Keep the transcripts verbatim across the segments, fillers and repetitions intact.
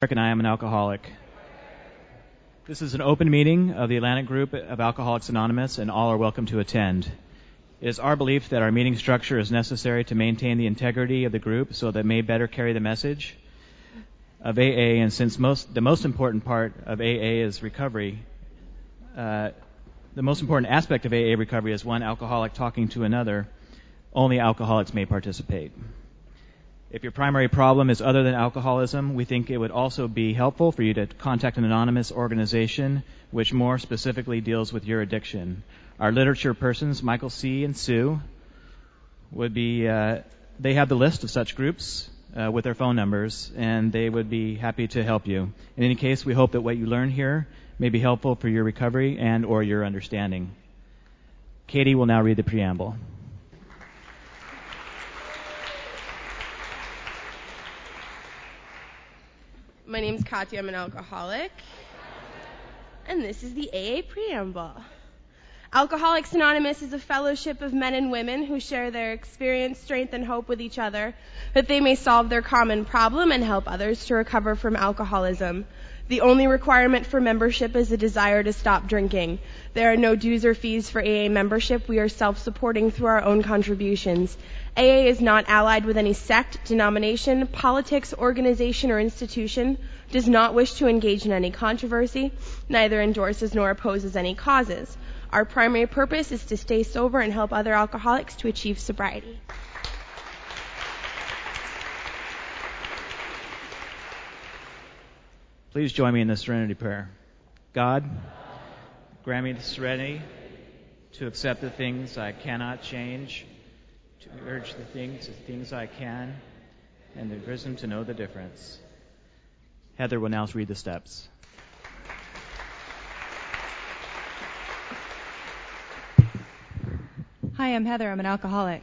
And I am an alcoholic. This is an open meeting of the Atlantic Group of Alcoholics Anonymous, and all are welcome to attend. It is our belief that our meeting structure is necessary to maintain the integrity of the group so that it may better carry the message of A A, and since most the most important part of A A is recovery, uh, the most important aspect of A A recovery is one alcoholic talking to another, only alcoholics may participate. If your primary problem is other than alcoholism, we think it would also be helpful for you to contact an anonymous organization which more specifically deals with your addiction. Our literature persons, Michael C. and Sue, would be, uh, they have the list of such groups uh, with their phone numbers, and they would be happy to help you. In any case, we hope that what you learn here may be helpful for your recovery and or your understanding. Katie will now read the preamble. My name's Katya, I'm an alcoholic, and this is the A A Preamble. Alcoholics Anonymous is a fellowship of men and women who share their experience, strength, and hope with each other, that they may solve their common problem and help others to recover from alcoholism. The only requirement for membership is a desire to stop drinking. There are no dues or fees for A A membership. We are self-supporting through our own contributions. A A is not allied with any sect, denomination, politics, organization, or institution, does not wish to engage in any controversy, neither endorses nor opposes any causes. Our primary purpose is to stay sober and help other alcoholics to achieve sobriety. Please join me in the serenity prayer. God, grant me the serenity to accept the things I cannot change, to urge the things, the things I can, and the wisdom to know the difference. Heather will now read the steps. Hi, I'm Heather. I'm an alcoholic.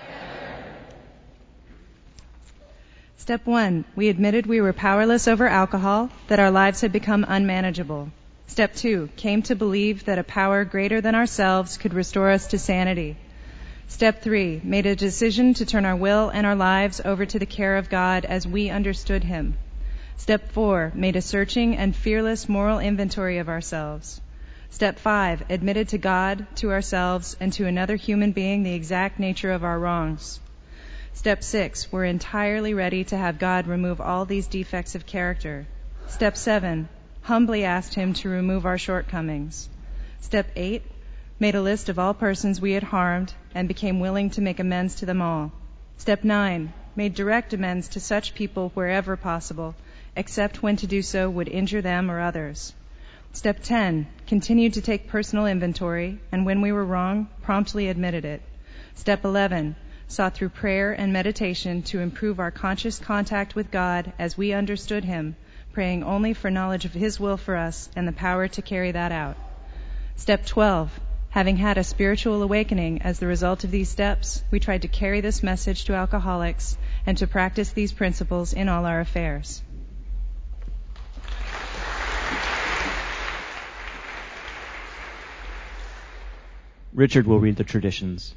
Step one, we admitted we were powerless over alcohol, that our lives had become unmanageable. Step two, came to believe that a power greater than ourselves could restore us to sanity. Step three, made a decision to turn our will and our lives over to the care of God as we understood Him. Step four, made a searching and fearless moral inventory of ourselves. Step five, admitted to God, to ourselves, and to another human being the exact nature of our wrongs. Step six, we're entirely ready to have God remove all these defects of character. Step seven, humbly asked Him to remove our shortcomings. Step eight, made a list of all persons we had harmed and became willing to make amends to them all. Step nine, made direct amends to such people wherever possible, except when to do so would injure them or others. Step ten, continued to take personal inventory, and when we were wrong, promptly admitted it. Step eleven, sought through prayer and meditation to improve our conscious contact with God as we understood Him, praying only for knowledge of His will for us and the power to carry that out. Step twelve, having had a spiritual awakening as the result of these steps, we tried to carry this message to alcoholics and to practice these principles in all our affairs. Richard will read the traditions.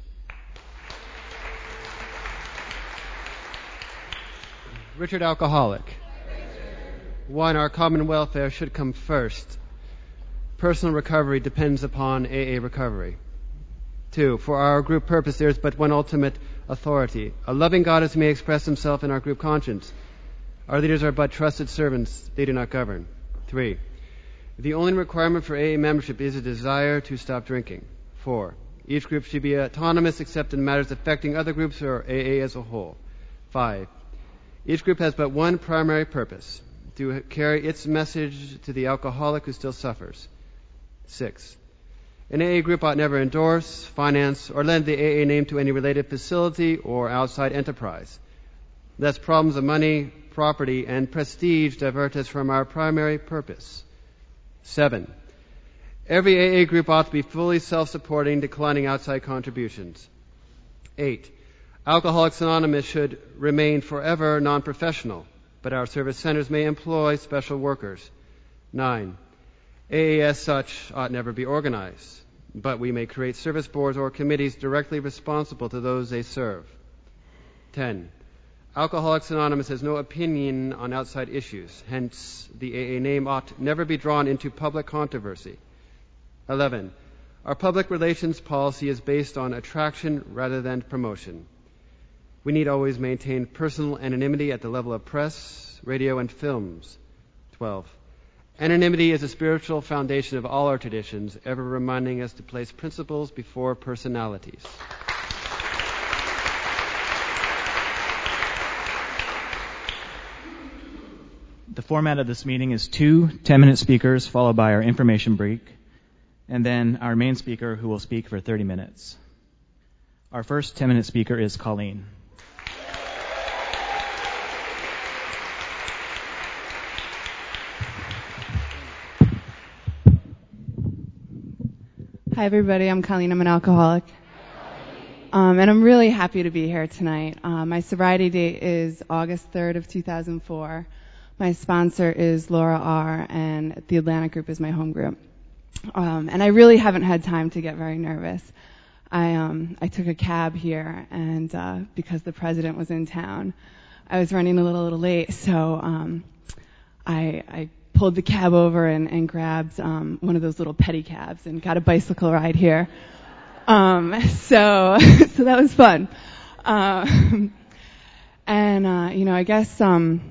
Richard, alcoholic. One, our common welfare should come first. Personal recovery depends upon A A recovery. Two, for our group purpose there is but one ultimate authority, a loving God as He may express Himself in our group conscience. Our leaders are but trusted servants, they do not govern. Three, the only requirement for A A membership is a desire to stop drinking. Four, each group should be autonomous except in matters affecting other groups or A A as a whole. Five, each group has but one primary purpose, to carry its message to the alcoholic who still suffers. Six, an A A group ought never endorse, finance, or lend the A A name to any related facility or outside enterprise, lest problems of money, property, and prestige divert us from our primary purpose. Seven, every A A group ought to be fully self-supporting, declining outside contributions. Eight, Alcoholics Anonymous should remain forever non-professional, but our service centers may employ special workers. Nine, A A as such ought never be organized, but we may create service boards or committees directly responsible to those they serve. Ten, Alcoholics Anonymous has no opinion on outside issues. Hence, the A A name ought never be drawn into public controversy. eleven. Our public relations policy is based on attraction rather than promotion. We need always maintain personal anonymity at the level of press, radio, and films. twelve. Anonymity is a spiritual foundation of all our traditions, ever reminding us to place principles before personalities. The format of this meeting is two ten-minute speakers followed by our information break, and then our main speaker who will speak for thirty minutes. Our first ten-minute speaker is Colleen. Hi, everybody. I'm Colleen. I'm an alcoholic. Um, and I'm really happy to be here tonight. Uh, my sobriety date is August third of two thousand four. My sponsor is Laura R., and the Atlantic group is my home group. Um, and I really haven't had time to get very nervous. I um, I took a cab here, and uh, because the president was in town, I was running a little, little late, so um, I, I pulled the cab over and, and grabbed um, one of those little pedicabs and got a bicycle ride here. Um, so, so that was fun. Uh, and, uh, you know, I guess, um,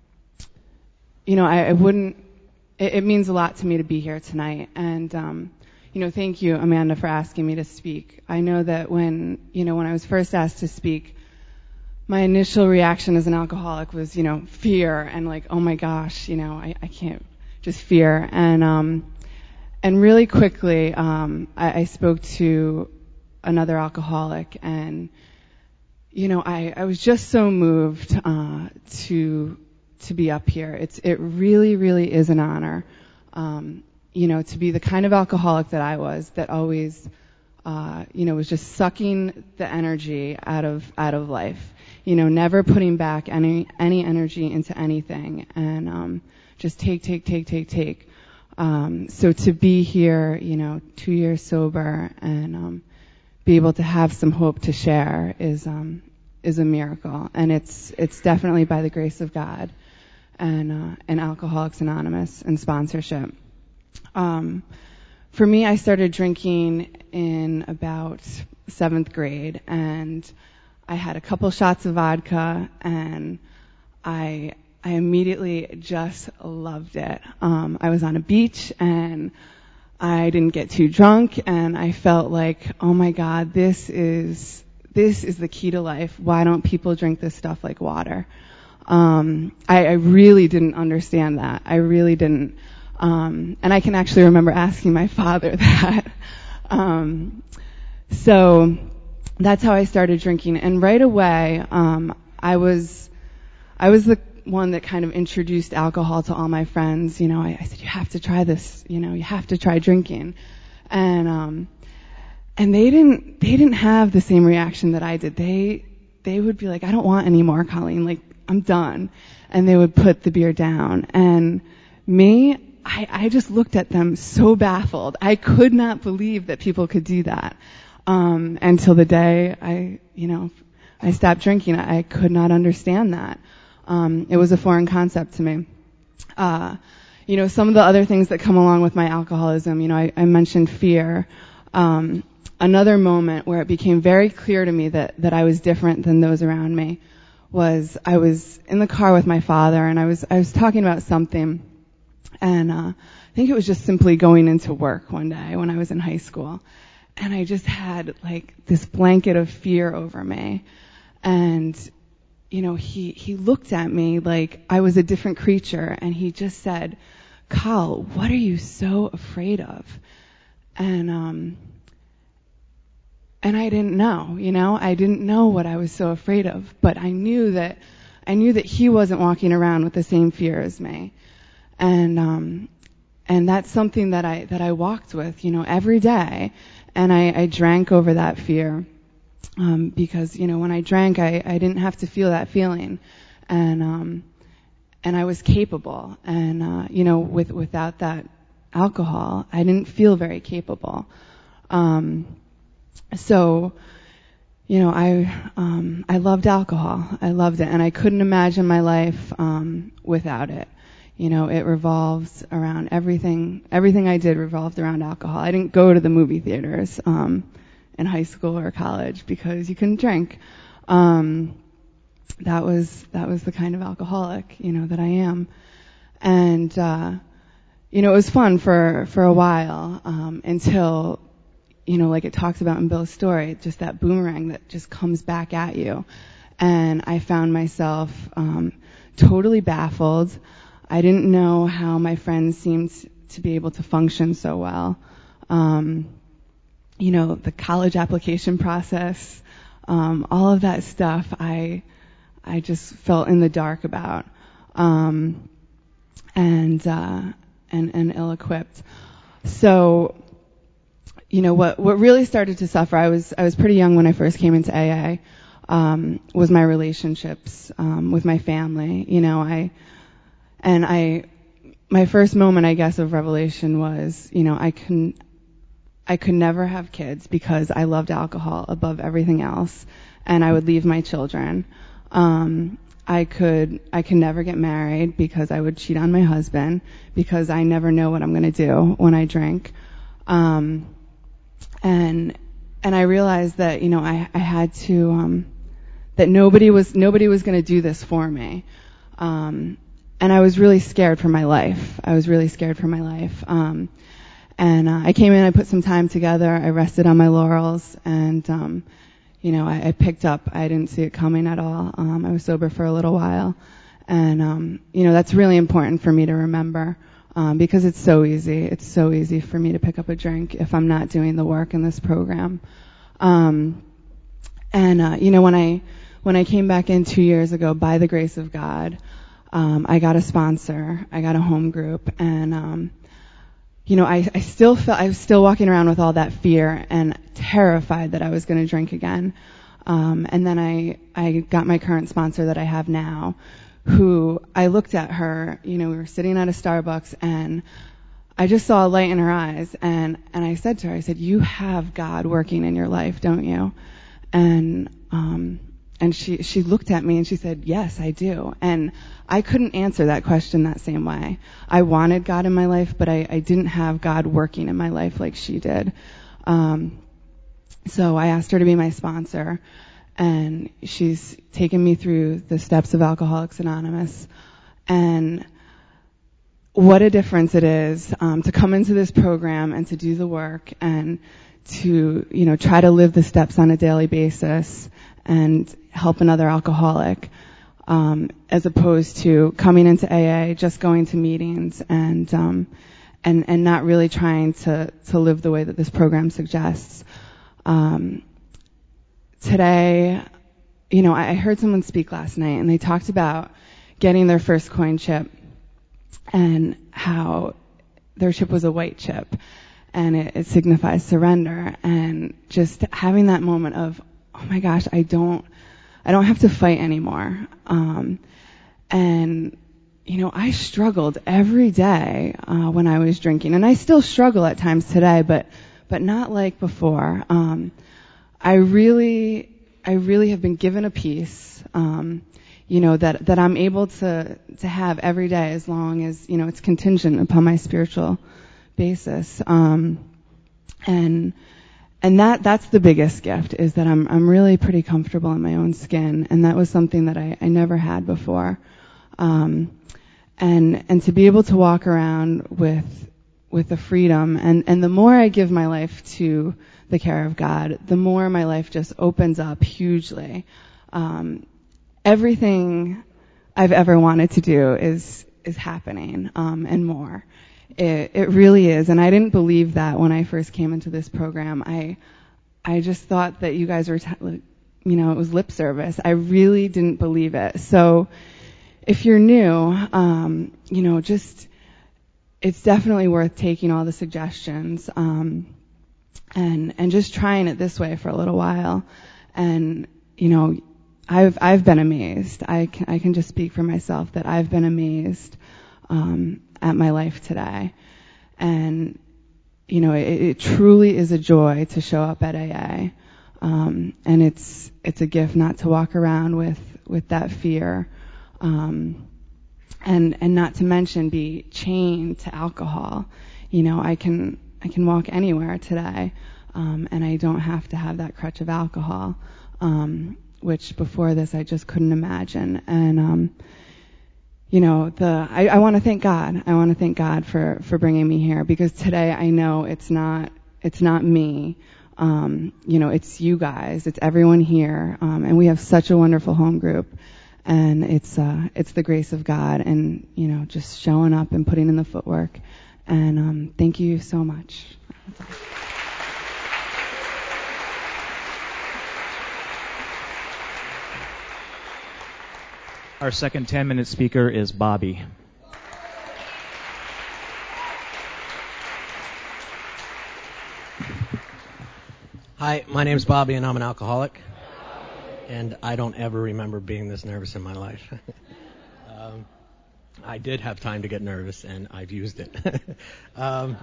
you know, I, I wouldn't, it, it means a lot to me to be here tonight. And, um, you know, thank you, Amanda, for asking me to speak. I know that when, you know, when I was first asked to speak, my initial reaction as an alcoholic was, you know, fear and like, oh my gosh, you know, I, I can't, just fear. And, um, and really quickly, um, I, I spoke to another alcoholic, and, you know, I, I was just so moved, uh, to, to be up here. It's, it really, really is an honor, um, you know, to be the kind of alcoholic that I was, that always, uh, you know, was just sucking the energy out of, out of life. You know, never putting back any any energy into anything, and um, just take, take, take, take, take. Um, so to be here, you know, two years sober, and um, be able to have some hope to share is um, is a miracle, and it's it's definitely by the grace of God, and uh, and Alcoholics Anonymous and sponsorship. Um, for me, I started drinking in about seventh grade, and I had a couple shots of vodka, and I I immediately just loved it. Um, I was on a beach, and I didn't get too drunk, and I felt like, oh my God, this is this is the key to life. Why don't people drink this stuff like water? Um, I, I really didn't understand that. I really didn't. Um, and I can actually remember asking my father that. um, so. That's how I started drinking, and right away, um, I was, I was the one that kind of introduced alcohol to all my friends. You know, I, I said, "You have to try this. You know, you have to try drinking," and um, and they didn't, they didn't have the same reaction that I did. They, they would be like, "I don't want any more, Colleen. Like, I'm done," and they would put the beer down. And me, I, I just looked at them so baffled. I could not believe that people could do that. Um, until the day I, you know, I stopped drinking. I, I could not understand that. Um, it was a foreign concept to me. Uh, you know, some of the other things that come along with my alcoholism, you know, I, I mentioned fear. Um, another moment where it became very clear to me that, that I was different than those around me was I was in the car with my father, and I was, I was talking about something, and, uh, I think it was just simply going into work one day when I was in high school. And I just had like this blanket of fear over me. And, you know, he, he looked at me like I was a different creature, and he just said, "Col, what are you so afraid of?" And, um, and I didn't know, you know, I didn't know what I was so afraid of, but I knew that, I knew that he wasn't walking around with the same fear as me. And, um, and that's something that I, that I walked with, you know, every day. And I, I drank over that fear, um, because, you know, when I drank, I, I didn't have to feel that feeling. And, um, and I was capable. And, uh, you know, with, without that alcohol, I didn't feel very capable. Um, so, you know, I um, I loved alcohol. I loved it, and I couldn't imagine my life um, without it. You know, it revolves around everything. Everything I did revolved around alcohol. I didn't go to the movie theaters um, in high school or college because you couldn't drink. Um, that was that was the kind of alcoholic, you know, that I am. And uh, you know, it was fun for for a while um, until, you know, like it talks about in Bill's story, just that boomerang that just comes back at you. And I found myself um, totally baffled. I didn't know how my friends seemed to be able to function so well. Um, you know, the college application process, um, all of that stuff, I I just felt in the dark about, um, and uh, and and ill-equipped. So, you know, what what really started to suffer, I was I was pretty young when I first came into A A, um, was my relationships um, with my family. You know, I and I my first moment, I guess, of revelation was, you know, I can I could never have kids because I loved alcohol above everything else, and I would leave my children. Um, I could I could never get married because I would cheat on my husband because I never know what I'm going to do when I drink. Um, and and I realized that, you know, I, I had to um, that nobody was nobody was going to do this for me. Um, and I was really scared for my life. I was really scared for my life. Um, and uh, I came in, I put some time together, I rested on my laurels, and um, you know, I, I picked up. I didn't see it coming at all. Um, I was sober for a little while, and um, you know, that's really important for me to remember. Um, because it's so easy. It's so easy for me to pick up a drink if I'm not doing the work in this program. Um, and uh, you know, when I when I came back in two years ago, by the grace of God, um, I got a sponsor. I got a home group, and um, you know, I, I still felt I was still walking around with all that fear and terrified that I was going to drink again. Um, and then I I got my current sponsor that I have now, who I looked at her, you know, we were sitting at a Starbucks, and I just saw a light in her eyes, and, and I said to her, I said, you have God working in your life, don't you? And, um, and she, she looked at me and she said, yes, I do. And I couldn't answer that question that same way. I wanted God in my life, but I, I didn't have God working in my life like she did. Um, so I asked her to be my sponsor. And she's taken me through the steps of Alcoholics Anonymous. And what a difference it is um, to come into this program and to do the work and to, you know, try to live the steps on a daily basis and help another alcoholic, um, as opposed to coming into A A, just going to meetings and um, and and not really trying to to live the way that this program suggests. Um, Today, you know, I heard someone speak last night, and they talked about getting their first coin chip and how their chip was a white chip, and it, it signifies surrender. And just having that moment of, oh my gosh, I don't, I don't have to fight anymore. Um, and you know, I struggled every day uh, when I was drinking, and I still struggle at times today, but but not like before. Um, I really, I really have been given a peace, um, you know, that, that I'm able to, to have every day as long as, you know, it's contingent upon my spiritual basis. Um, and, and that, that's the biggest gift, is that I'm, I'm really pretty comfortable in my own skin. And that was something that I, I never had before. Um, and, and to be able to walk around with, with the freedom, and, and the more I give my life to the care of God, the more my life just opens up hugely. Um, everything I've ever wanted to do is is happening, um, and more. It, it really is, and I didn't believe that when I first came into this program. I I just thought that you guys were, t- you know, it was lip service. I really didn't believe it. So, if you're new, um, you know, just it's definitely worth taking all the suggestions. Um, and and just trying it this way for a little while. And you know, I've I've been amazed. I can, I can just speak for myself that I've been amazed um, at my life today. And you know, it, it truly is a joy to show up at A A. Um, and it's it's a gift not to walk around with, with that fear. Um, and and not to mention be chained to alcohol. You know, I can I can walk anywhere today, um, and I don't have to have that crutch of alcohol, um, which before this I just couldn't imagine. And um, you know, the I, I want to thank God. I want to thank God for, for bringing me here, because today I know it's not it's not me. Um, you know, it's you guys. It's everyone here, um, and we have such a wonderful home group. And it's uh, it's the grace of God, and you know, just showing up and putting in the footwork. And um, thank you so much. Our second ten-minute speaker is Bobby. Hi, my name's Bobby, and I'm an alcoholic. And I don't ever remember being this nervous in my life. um, I did have time to get nervous, and I've used it. um,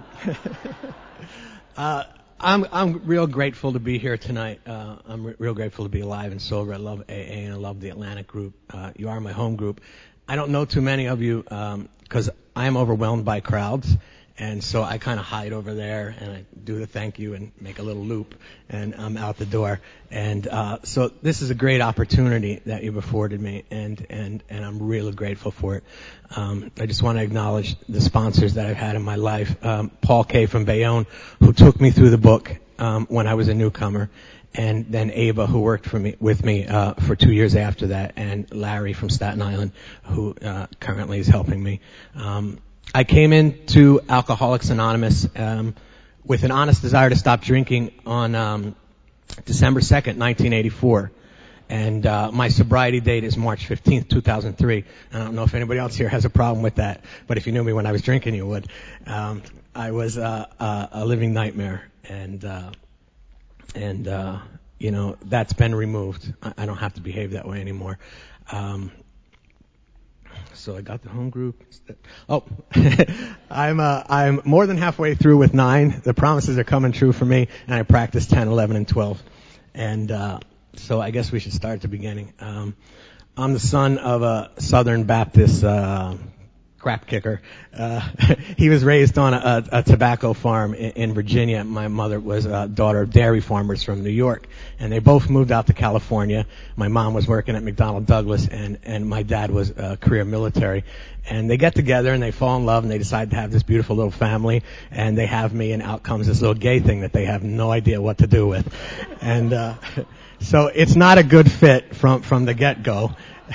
uh, I'm I'm real grateful to be here tonight. Uh, I'm re- real grateful to be alive and sober. I love A A, and I love the Atlantic group. Uh, you are my home group. I don't know too many of you because um, I am overwhelmed by crowds. And so I kind of hide over there, and I do the thank you and make a little loop, and I'm out the door. And uh, so this is a great opportunity that you've afforded me, and and and I'm really grateful for it. Um, I just want to acknowledge the sponsors that I've had in my life. Um, Paul K. from Bayonne, who took me through the book um, when I was a newcomer, and then Ava, who worked for me with me uh, for two years after that, and Larry from Staten Island, who uh, currently is helping me. Um, I came into Alcoholics Anonymous um, with an honest desire to stop drinking on um, December second, nineteen eighty-four. And uh, my sobriety date is March fifteenth, two thousand three. I don't know if anybody else here has a problem with that, but if you knew me when I was drinking, you would. Um, I was uh, uh, a living nightmare, and, uh, and uh, you know, that's been removed. I, I don't have to behave that way anymore. Um, So I got the home group. Oh, I'm uh, I'm more than halfway through with nine. The promises are coming true for me, and I practice ten, eleven, and twelve. And uh, so I guess we should start at the beginning. Um, I'm the son of a Southern Baptist uh, crap kicker. Uh, he was raised on a, a, a tobacco farm in, in Virginia. My mother was a daughter of dairy farmers from New York, and they both moved out to California. My mom was working at McDonnell Douglas, and, and my dad was a career military. And they get together, and they fall in love, and they decide to have this beautiful little family, and they have me, and out comes this little gay thing that they have no idea what to do with. And uh, so it's not a good fit from, from the get-go.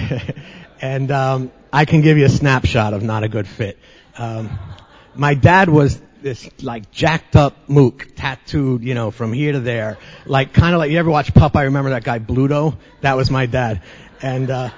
And um, I can give you a snapshot of not a good fit. Um, my dad was this like jacked up mook, tattooed, you know, from here to there, like kind of like you ever watch Popeye? Remember that guy Bluto? That was my dad, and uh,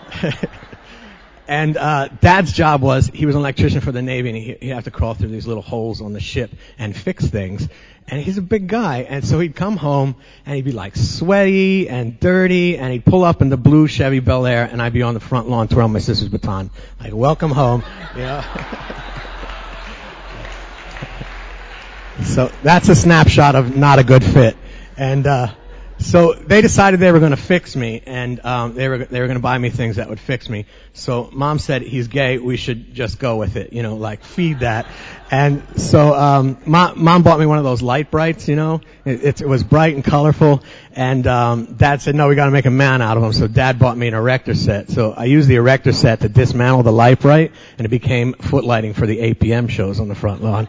and uh, Dad's job was he was an electrician for the Navy, and he, he'd have to crawl through these little holes on the ship and fix things. And he's a big guy, and so he'd come home, and he'd be like sweaty and dirty, and he'd pull up in the blue Chevy Bel Air, and I'd be on the front lawn twirling my sister's baton, like, welcome home, you know. So that's a snapshot of not a good fit. And uh so they decided they were going to fix me, and um they were they were going to buy me things that would fix me. So Mom said, he's gay, we should just go with it, you know, like feed that. And so um Mom, Mom bought me one of those light brights, you know. It, it, it was bright and colorful, and um Dad said, no, we got to make a man out of him. So Dad bought me an erector set. So I used the erector set to dismantle the light bright, and it became footlighting for the A P M shows on the front lawn.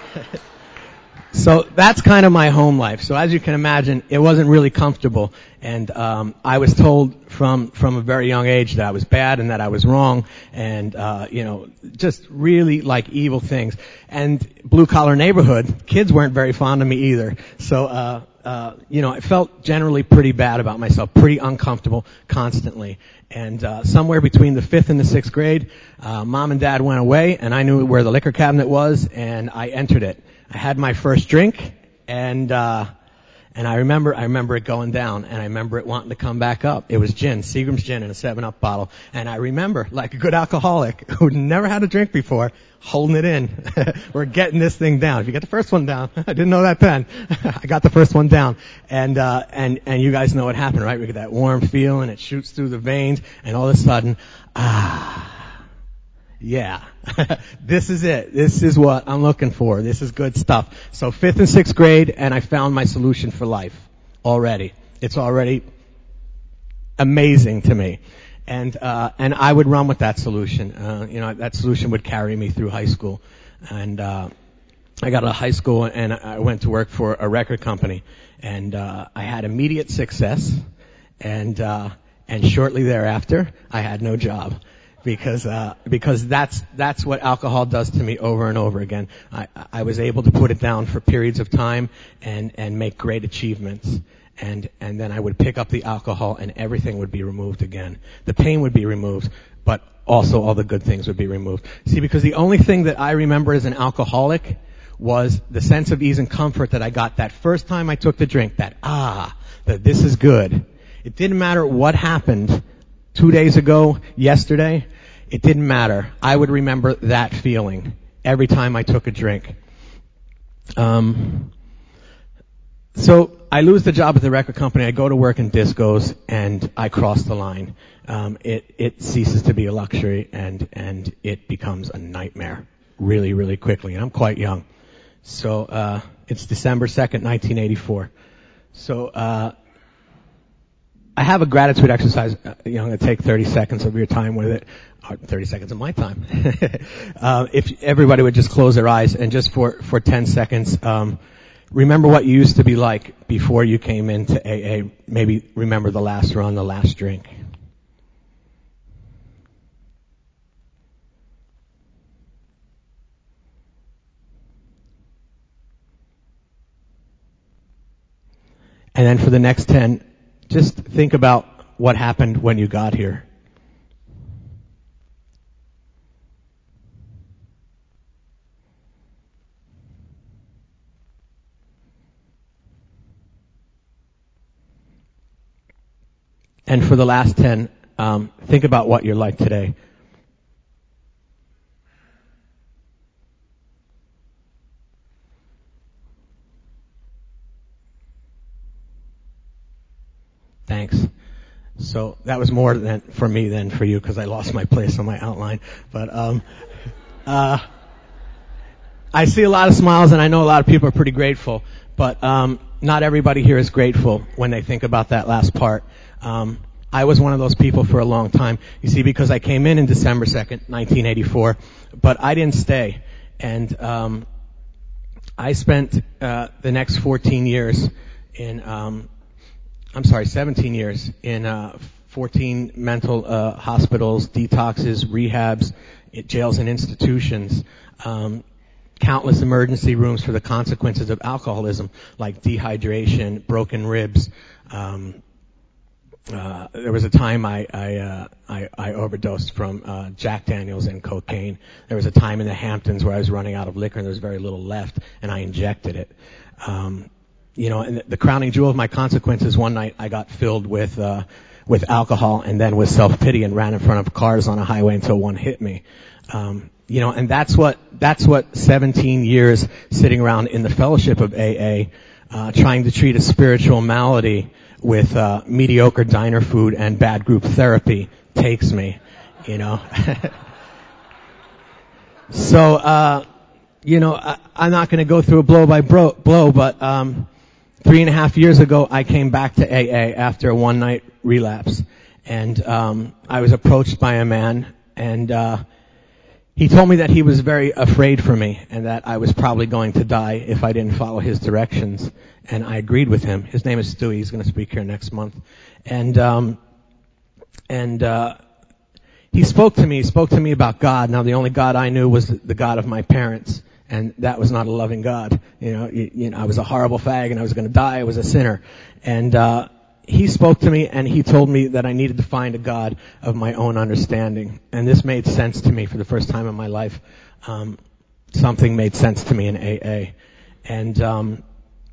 So that's kind of my home life. So as you can imagine, it wasn't really comfortable. And um I was told from from a very young age that I was bad and that I was wrong, and uh you know, just really like evil things. And blue collar neighborhood, kids weren't very fond of me either. So uh uh you know, I felt generally pretty bad about myself, pretty uncomfortable constantly. And uh somewhere between the fifth and the sixth grade, uh Mom and Dad went away, and I knew where the liquor cabinet was, and I entered it. I had my first drink, and uh And I remember, I remember it going down, and I remember it wanting to come back up. It was gin, Seagram's gin in a seven up bottle. And I remember, like a good alcoholic who'd never had a drink before, holding it in. We're getting this thing down. If you get the first one down, I didn't know that then. I got the first one down. And, uh, and, and you guys know what happened, right? We get that warm feeling, it shoots through the veins, and all of a sudden, ah, yeah, this is it. This is what I'm looking for. This is good stuff. So fifth and sixth grade, and I found my solution for life already. It's already amazing to me. And, uh, and I would run with that solution. Uh, you know, that solution would carry me through high school. And, uh, I got out of high school and I went to work for a record company. And, uh, I had immediate success. And, uh, and shortly thereafter, I had no job. Because, uh, because that's, that's what alcohol does to me over and over again. I, I was able to put it down for periods of time and, and make great achievements. And, and then I would pick up the alcohol and everything would be removed again. The pain would be removed, but also all the good things would be removed. See, because the only thing that I remember as an alcoholic was the sense of ease and comfort that I got that first time I took the drink, that, ah, that this is good. It didn't matter what happened two days ago, yesterday. It didn't matter. I would remember that feeling every time I took a drink. Um, so I lose the job at the record company. I go to work in discos, and I cross the line. Um, it it ceases to be a luxury, and and it becomes a nightmare really, really quickly. And I'm quite young. So uh, it's December second, nineteen eighty-four. So uh, I have a gratitude exercise. Uh, you know, I'm going to take thirty seconds of your time with it. thirty seconds of my time. uh, if everybody would just close their eyes and just for, for ten seconds, um, remember what you used to be like before you came into A A. Maybe remember the last run, the last drink. And then for the next ten, just think about what happened when you got here. And for the last ten, um, think about what you're like today. Thanks. So that was more than for me than for you because I lost my place on my outline. But um, uh, I see a lot of smiles, and I know a lot of people are pretty grateful. But um, not everybody here is grateful when they think about that last part. Um, I was one of those people for a long time. You see, because I came in in December second, nineteen eighty-four, but I didn't stay. And um, I spent uh, the next fourteen years in, um, I'm sorry, seventeen years in uh, fourteen mental uh, hospitals, detoxes, rehabs, jails and institutions, um, countless emergency rooms for the consequences of alcoholism, like dehydration, broken ribs. Um, uh, there was a time I I, uh, I, I overdosed from uh, Jack Daniels and cocaine. There was a time in the Hamptons where I was running out of liquor and there was very little left, and I injected it. Um, you know, and the crowning jewel of my consequences, one night I got filled with uh, with alcohol and then with self-pity and ran in front of cars on a highway until one hit me. Um, You know, and that's what, that's what seventeen years sitting around in the fellowship of A A, uh, trying to treat a spiritual malady with, uh, mediocre diner food and bad group therapy takes me, you know. so, uh, you know, I, I'm not gonna go through a blow by bro, blow, but, um, three and a half years ago I came back to A A after a one night relapse. And, um, I was approached by a man and, uh, he told me that he was very afraid for me and that I was probably going to die if I didn't follow his directions. And I agreed with him. His name is Stewie. He's going to speak here next month. And, um, and, uh, he spoke to me. He spoke to me about God. Now, the only God I knew was the God of my parents. And that was not a loving God. You know, you, you know, I was a horrible fag and I was going to die. I was a sinner. And, uh, he spoke to me and he told me that I needed to find a God of my own understanding. And this made sense to me for the first time in my life. Um, something made sense to me in A A. And, um,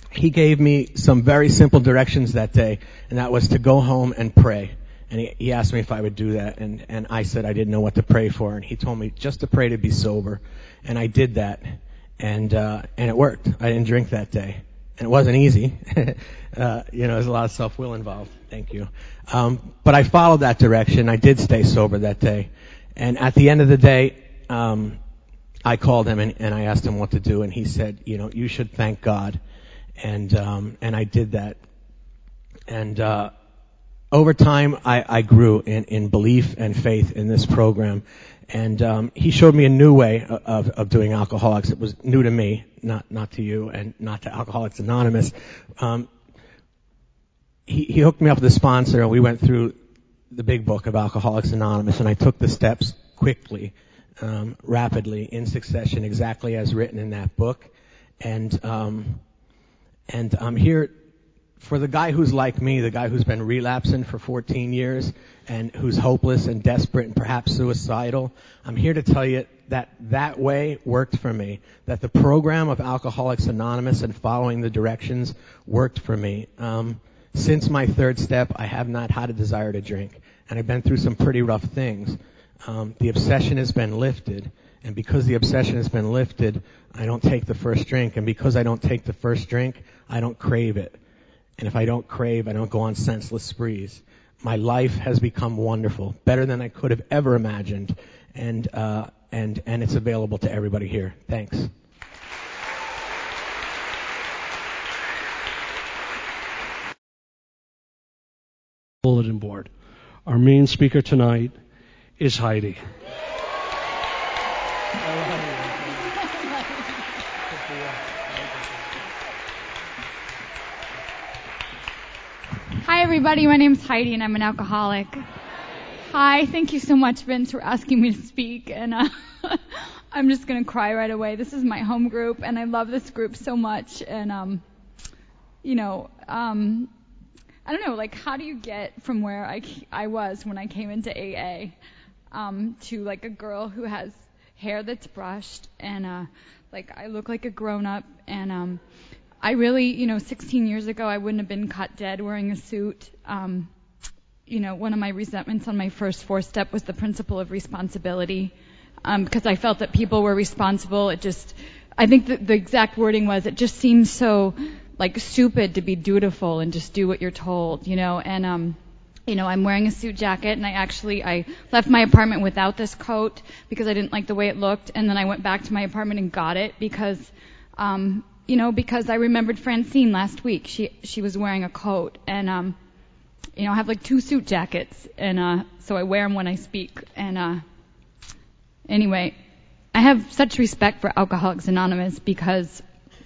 he gave me some very simple directions that day, and that was to go home and pray. And he, he asked me if I would do that, and, and I said I didn't know what to pray for, and he told me just to pray to be sober. And I did that, and uh, and it worked. I didn't drink that day. And it wasn't easy. uh, you know, there's a lot of self-will involved. Thank you. Um, but I followed that direction. I did stay sober that day. And at the end of the day, um, I called him and, and I asked him what to do. And he said, you know, you should thank God. And, um, and I did that. And, uh, over time, I, I grew in, in belief and faith in this program. And um, he showed me a new way of, of doing Alcoholics. It was new to me, not not to you, and not to Alcoholics Anonymous. Um, he, he hooked me up with a sponsor, and we went through the big book of Alcoholics Anonymous, and I took the steps quickly, um, rapidly, in succession, exactly as written in that book. And um, and I'm here for the guy who's like me, the guy who's been relapsing for fourteen years and who's hopeless and desperate and perhaps suicidal. I'm here to tell you that that way worked for me, that the program of Alcoholics Anonymous and following the directions worked for me. Um, since my third step, I have not had a desire to drink, and I've been through some pretty rough things. Um, the obsession has been lifted, and because the obsession has been lifted, I don't take the first drink, and because I don't take the first drink, I don't crave it. And if I don't crave, I don't go on senseless sprees. My life has become wonderful, better than I could have ever imagined, and uh, and and it's available to everybody here. Thanks. Bulletin board. Our main speaker tonight is Heidi. Hi, everybody. My name's Heidi, and I'm an alcoholic. Hi. Thank you so much, Vince, for asking me to speak. And uh, I'm just going to cry right away. This is my home group, and I love this group so much. And, um, you know, um, I don't know, like, how do you get from where I, I was when I came into A A um, to, like, a girl who has hair that's brushed, and, uh, like, I look like a grown-up, and, um, I really, you know, sixteen years ago, I wouldn't have been caught dead wearing a suit. Um, you know, one of my resentments on my first four-step was the principle of responsibility, um, because I felt that people were responsible. It just, I think that the exact wording was, it just seems so, like, stupid to be dutiful and just do what you're told, you know, and, um, you know, I'm wearing a suit jacket, and I actually, I left my apartment without this coat because I didn't like the way it looked, and then I went back to my apartment and got it because, um, you know, because I remembered Francine last week. She she was wearing a coat, and um, you know, I have like two suit jackets, and uh, so I wear them when I speak. And uh, anyway, I have such respect for Alcoholics Anonymous because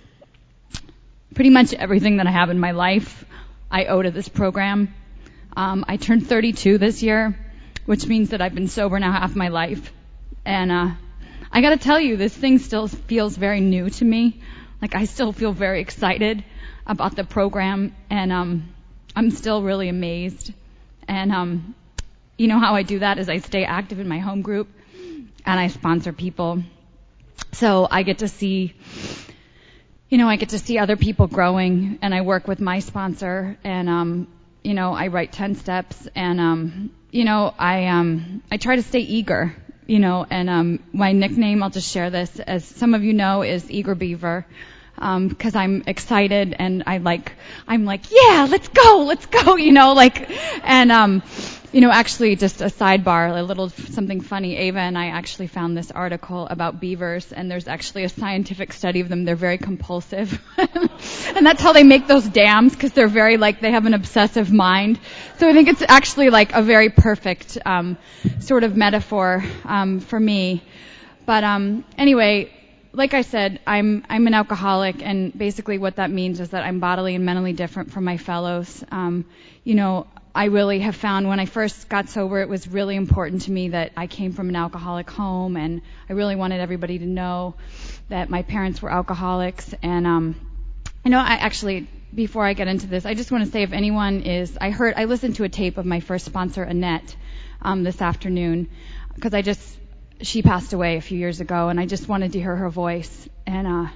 pretty much everything that I have in my life I owe to this program. Um, I turned thirty-two this year, which means that I've been sober now half my life, and uh, I got to tell you, this thing still feels very new to me. Like, I still feel very excited about the program, and um, I'm still really amazed. And um, you know how I do that is I stay active in my home group, and I sponsor people. So I get to see, you know, I get to see other people growing, and I work with my sponsor, and, um, you know, I write ten steps, and, um, you know, I um, I try to stay eager. You know, and um, my nickname, I'll just share this, as some of you know, is Eager Beaver, because um, I'm excited and I like, I'm like, yeah, let's go, let's go, you know, like, and, um, you know, actually just a sidebar, a little something funny. Ava and I actually found this article about beavers, and there's actually a scientific study of them. They're very compulsive. And that's how they make those dams, because they're very, like, they have an obsessive mind. So I think it's actually, like, a very perfect um, sort of metaphor um, for me. But um, anyway, like I said, I'm I'm an alcoholic, and basically what that means is that I'm bodily and mentally different from my fellows. Um, you know, I really have found when I first got sober, it was really important to me that I came from an alcoholic home, and I really wanted everybody to know that my parents were alcoholics. And, um, you know, I actually, before I get into this, I just want to say if anyone is, I heard, I listened to a tape of my first sponsor, Annette, um, this afternoon, because I just, she passed away a few years ago, and I just wanted to hear her voice. And, uh,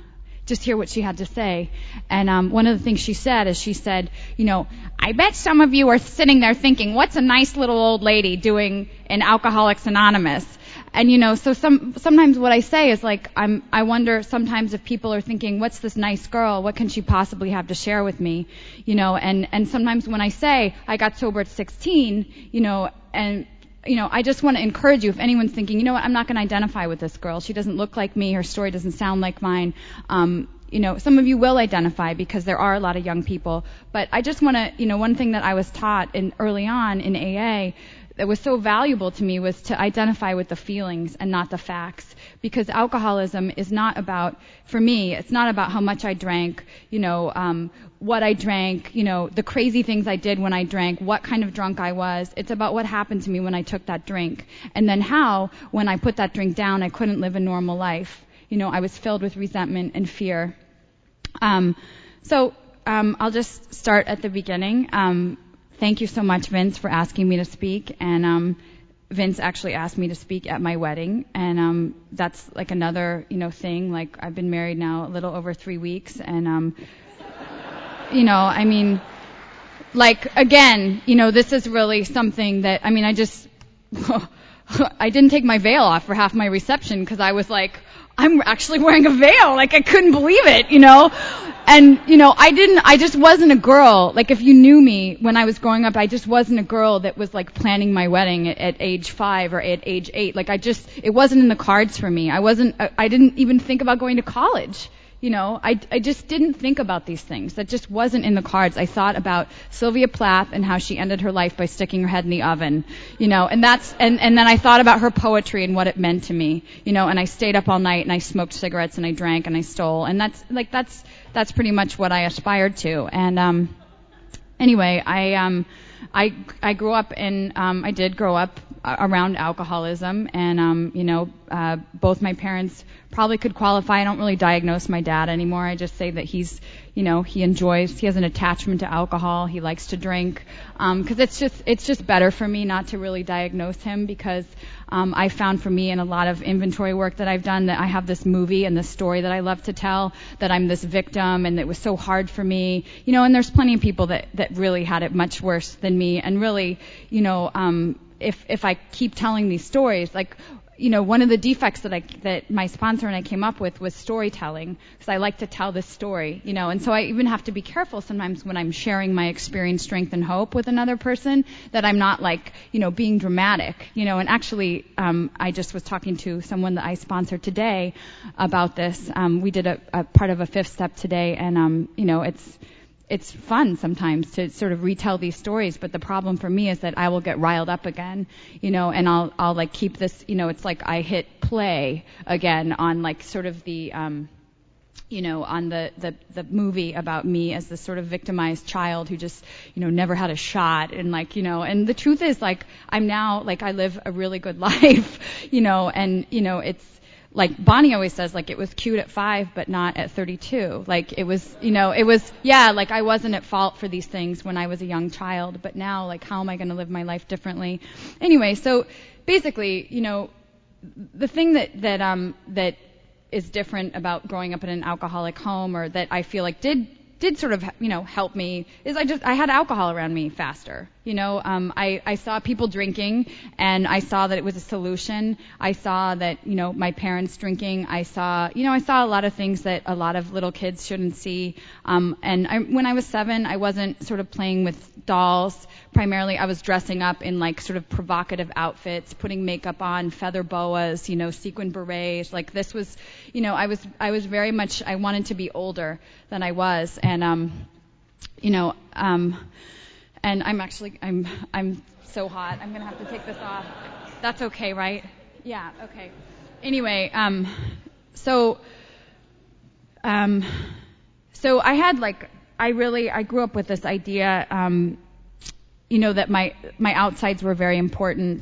just hear what she had to say. And um, one of the things she said is she said, you know, I bet some of you are sitting there thinking, what's a nice little old lady doing in Alcoholics Anonymous? And, you know, so some sometimes what I say is like, I'm, I wonder sometimes if people are thinking, what's this nice girl? What can she possibly have to share with me? You know, and, and sometimes when I say I got sober at sixteen, you know, and you know, I just want to encourage you, if anyone's thinking, you know what, I'm not going to identify with this girl. She doesn't look like me. Her story doesn't sound like mine. Um, you know, some of you will identify because there are a lot of young people. But I just want to, you know, one thing that I was taught in early on in A A that was so valuable to me was to identify with the feelings and not the facts. Because alcoholism is not about, for me, it's not about how much I drank, you know, um, what I drank, you know, the crazy things I did when I drank, what kind of drunk I was. It's about what happened to me when I took that drink. And then how, when I put that drink down, I couldn't live a normal life. You know, I was filled with resentment and fear. Um, so um, I'll just start at the beginning. Um, thank you so much, Vince, for asking me to speak. And um, Vince actually asked me to speak at my wedding, and um, that's like another, you know, thing. Like I've been married now a little over three weeks, and um, you know, I mean, like again, you know, this is really something that I mean, I just I didn't take my veil off for half my reception because I was like, I'm actually wearing a veil, like I couldn't believe it, you know. And, you know, I didn't, I just wasn't a girl. Like, if you knew me when I was growing up, I just wasn't a girl that was, like, planning my wedding at, at age five or at age eight. Like, I just, it wasn't in the cards for me. I wasn't, I, I didn't even think about going to college. You know, I, I just didn't think about these things. That just wasn't in the cards. I thought about Sylvia Plath and how she ended her life by sticking her head in the oven, you know, and that's, and, and then I thought about her poetry and what it meant to me, you know, and I stayed up all night and I smoked cigarettes and I drank and I stole. And that's, like, that's, that's pretty much what I aspired to. And, um, anyway, I, um, I, I grew up in, um, I did grow up around alcoholism, and um, you know, uh, both my parents probably could qualify. I don't really diagnose my dad anymore. I just say that he's, you know, he enjoys, he has an attachment to alcohol. He likes to drink, um, because it's just, it's just better for me not to really diagnose him, because um, I found for me in a lot of inventory work that I've done that I have this movie and this story that I love to tell, that I'm this victim and it was so hard for me, you know. And there's plenty of people that that really had it much worse than me, and really, you know, um. If if I keep telling these stories, like, you know, one of the defects that I that my sponsor and I came up with was storytelling, because I like to tell this story, you know, and so I even have to be careful sometimes when I'm sharing my experience, strength, and hope with another person, that I'm not like, you know, being dramatic, you know. And actually, um, I just was talking to someone that I sponsored today about this. Um, we did a, a part of a fifth step today, and um, you know, it's. It's fun sometimes to sort of retell these stories, but the problem for me is that I will get riled up again, you know, and I'll I'll like keep this, you know, it's like I hit play again on like sort of the, um, you know, on the, the the movie about me as this sort of victimized child who just, you know, never had a shot, and like, you know, and the truth is, like, I'm now, like, I live a really good life, you know, and, you know, it's, like Bonnie always says, like, it was cute at five, but not at thirty-two. Like, it was, you know, it was, yeah, like, I wasn't at fault for these things when I was a young child, but now, like, how am I going to live my life differently? Anyway, so basically, you know, the thing that, that, um, that is different about growing up in an alcoholic home, or that I feel like did, did sort of, you know, help me, is I just, I had alcohol around me faster. You know, um, I, I saw people drinking, and I saw that it was a solution. I saw that, you know, my parents drinking. I saw, you know, I saw a lot of things that a lot of little kids shouldn't see. Um, and I, when I was seven, I wasn't sort of playing with dolls. Primarily, I was dressing up in, like, sort of provocative outfits, putting makeup on, feather boas, you know, sequin berets. Like, this was, you know, I was, I was very much, I wanted to be older than I was. And, um, you know, um, and I'm actually, I'm, I'm so hot. I'm going to have to take this off. That's okay, right? Yeah, okay. Anyway, um, so, um, so I had, like, I really, I grew up with this idea, um, you know, that my, my outsides were very important.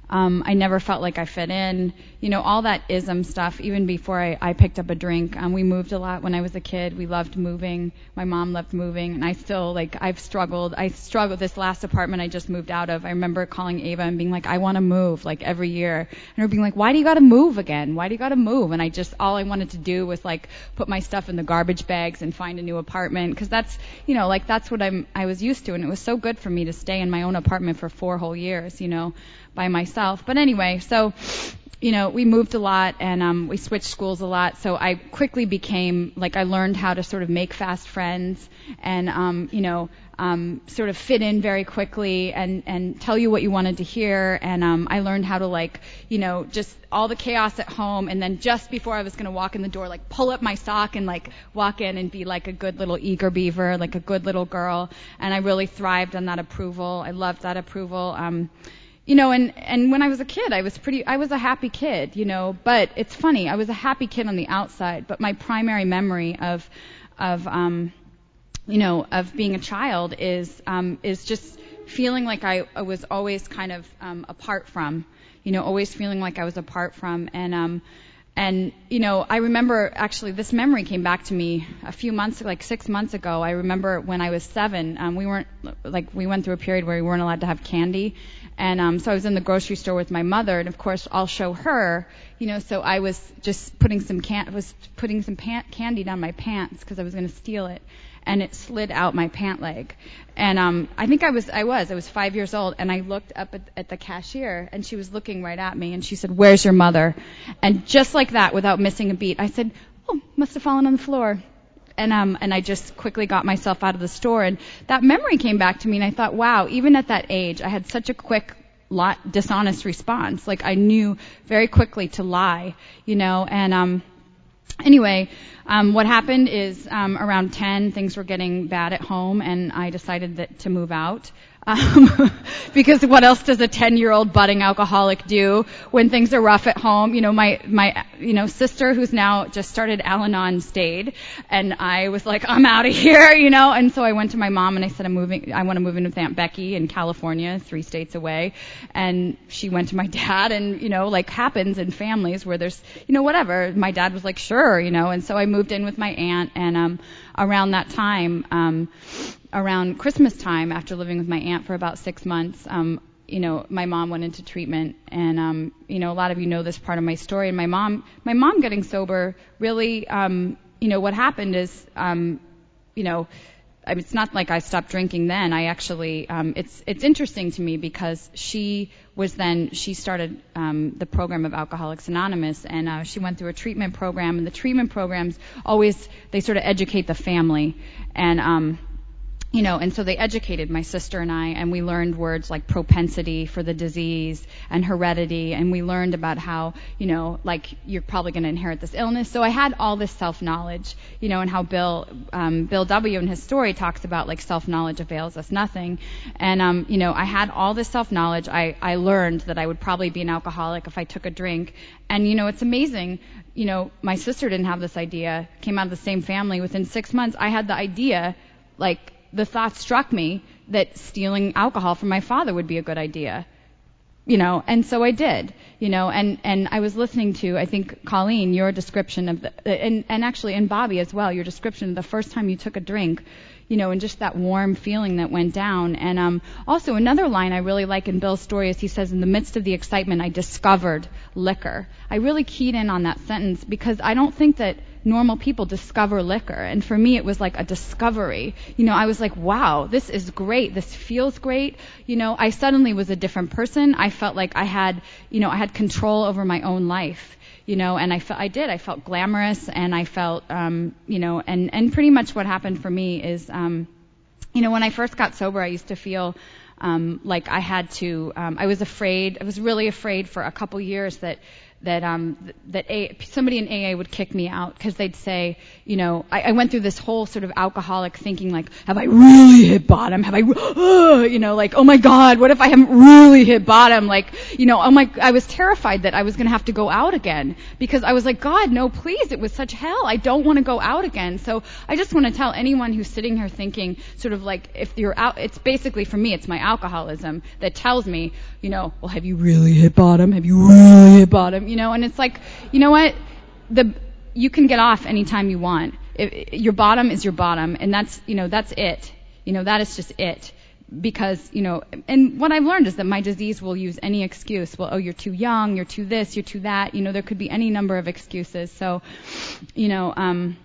Um, I never felt like I fit in. You know, all that ism stuff, even before I, I picked up a drink. Um, we moved a lot when I was a kid. We loved moving. My mom loved moving. And I still, like, I've struggled. I struggled. This last apartment I just moved out of, I remember calling Ava and being like, I want to move, like, every year. And her being like, why do you got to move again? Why do you got to move? And I just, all I wanted to do was, like, put my stuff in the garbage bags and find a new apartment. Because that's, you know, like, that's what I'm, I was used to. And it was so good for me to stay in my own apartment for four whole years, you know, by myself. But anyway, so, you know, we moved a lot and um, we switched schools a lot. So I quickly became, like, I learned how to sort of make fast friends and, um, you know, um, sort of fit in very quickly and, and tell you what you wanted to hear. And um, I learned how to, like, you know, just all the chaos at home. And then just before I was going to walk in the door, like, pull up my sock and, like, walk in and be like a good little eager beaver, like a good little girl. And I really thrived on that approval. I loved that approval. Um, You know, and, and when I was a kid, I was pretty, I was a happy kid, you know, but it's funny, I was a happy kid on the outside, but my primary memory of, of, um, you know, of being a child is, um, is just feeling like I, I was always kind of, um, apart from, you know, always feeling like I was apart from, and, um, And, you know, I remember actually this memory came back to me a few months, like six months ago. I remember when I was seven, um, we weren't, like, we went through a period where we weren't allowed to have candy. And um, so I was in the grocery store with my mother, and of course I'll show her, you know, so I was just putting some can- was putting some pan- candy down my pants because I was going to steal it. And it slid out my pant leg. And um, I think I was, I was, I was five years old, and I looked up at, at the cashier, and she was looking right at me, and she said, "Where's your mother?" And just like that, without missing a beat, I said, "Oh, must have fallen on the floor." And um, and I just quickly got myself out of the store, and that memory came back to me, and I thought, wow, even at that age, I had such a quick, lot, dishonest response. Like, I knew very quickly to lie, you know, and um. Anyway, um, what happened is um, around ten, things were getting bad at home, and I decided that to move out. Um, because what else does a ten-year-old budding alcoholic do when things are rough at home? You know, my, my, you know, sister who's now just started Al-Anon stayed, and I was like, I'm out of here, you know, and so I went to my mom and I said, I'm moving, I want to move in with Aunt Becky in California, three states away, and she went to my dad, and, you know, like happens in families where there's, you know, whatever, my dad was like, sure, you know, and so I moved in with my aunt, and, um, around that time, um, around Christmas time, after living with my aunt for about six months, um, you know, my mom went into treatment, and um, you know, a lot of you know this part of my story. And my mom, my mom getting sober, really, um, you know, what happened is, um, you know, I mean, it's not like I stopped drinking then. I actually, um, it's it's interesting to me because she was then she started um, the program of Alcoholics Anonymous, and uh, she went through a treatment program, and the treatment programs always they sort of educate the family, and um, you know, and so they educated my sister and I, and we learned words like propensity for the disease and heredity, and we learned about how, you know, like you're probably going to inherit this illness. So I had all this self-knowledge, you know, and how Bill, um, Bill W. in his story talks about like self-knowledge avails us nothing. And, um, you know, I had all this self-knowledge. I, I learned that I would probably be an alcoholic if I took a drink. And, you know, it's amazing. You know, my sister didn't have this idea, came out of the same family. Within six months, I had the idea, like, the thought struck me that stealing alcohol from my father would be a good idea, you know, and so I did, you know, and, and I was listening to, I think, Colleen, your description of the, and, and actually, and Bobby as well, your description of the first time you took a drink, you know, and just that warm feeling that went down. And um, also another line I really like in Bill's story is he says, in the midst of the excitement, I discovered liquor. I really keyed in on that sentence because I don't think that normal people discover liquor. And for me, it was like a discovery. You know, I was like, wow, this is great. This feels great. You know, I suddenly was a different person. I felt like I had, you know, I had control over my own life. You know, and I felt, I did, I felt glamorous, and I felt, um, you know, and, and pretty much what happened for me is, um, you know, when I first got sober, I used to feel, um, like I had to, um, I was afraid, I was really afraid for a couple years that, that um th- that a, somebody in A A would kick me out because they'd say, you know, I, I went through this whole sort of alcoholic thinking, like, have I really hit bottom? Have I, uh, you know, like, oh my God, what if I haven't really hit bottom? Like, you know, oh my, I was terrified that I was going to have to go out again because I was like, God, no, please, it was such hell. I don't want to go out again. So I just want to tell anyone who's sitting here thinking, sort of like, if you're out, it's basically for me, it's my alcoholism that tells me, you know, well, have you really hit bottom? Have you really hit bottom? You know, and it's like, you know what? The you can get off anytime you want. It, your bottom is your bottom, and that's, you know, that's it. You know, that is just it. Because, you know, and what I've learned is that my disease will use any excuse. Well, oh, you're too young, you're too this, you're too that. You know, there could be any number of excuses. So, you know, um,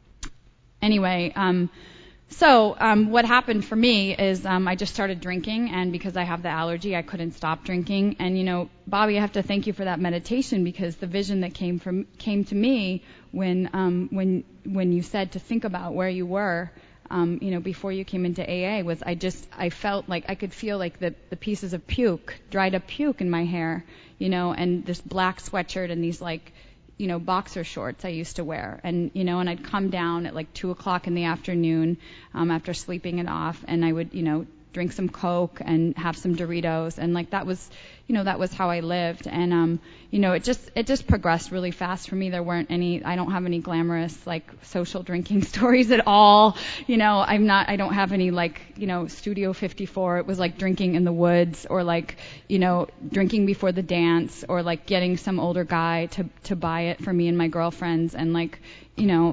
anyway, um, So um, what happened for me is um, I just started drinking, and because I have the allergy, I couldn't stop drinking. And, you know, Bobby, I have to thank you for that meditation, because the vision that came from came to me when um, when when you said to think about where you were, um, you know, before you came into A A, was I just I felt like I could feel like the the pieces of puke, dried up puke in my hair, you know, and this black sweatshirt and these like, you know, boxer shorts I used to wear. And, you know, and I'd come down at like two o'clock in the afternoon um, after sleeping it off, and I would, you know, drink some Coke and have some Doritos. And like that was, you know, that was how I lived. And, um, you know, it just, it just progressed really fast for me. There weren't any, I don't have any glamorous like social drinking stories at all. You know, I'm not, I don't have any like, you know, Studio fifty-four. It was like drinking in the woods, or like, you know, drinking before the dance, or like getting some older guy to, to buy it for me and my girlfriends, and like, you know,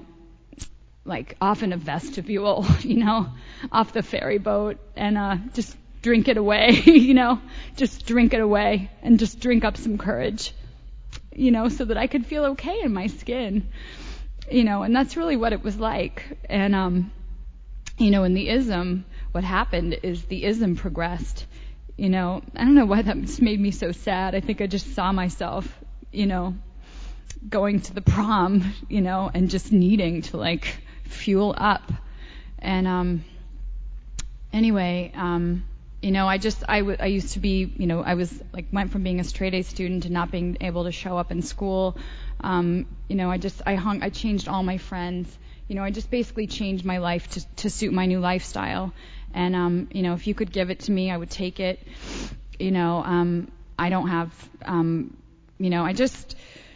like off in a vestibule, you know, off the ferry boat, and uh, just drink it away, you know, just drink it away and just drink up some courage, you know, so that I could feel okay in my skin, you know, and that's really what it was like. And, um, you know, in the ism, what happened is the ism progressed, you know. I don't know why that just made me so sad. I think I just saw myself, you know, going to the prom, you know, and just needing to like fuel up. And um anyway, um you know, I just I, w- I used to be, you know, I was like went from being a straight A student to not being able to show up in school. Um you know, I just I hung I changed all my friends. You know, I just basically changed my life to to suit my new lifestyle. And um you know, if you could give it to me, I would take it. You know, um I don't have um you know, I just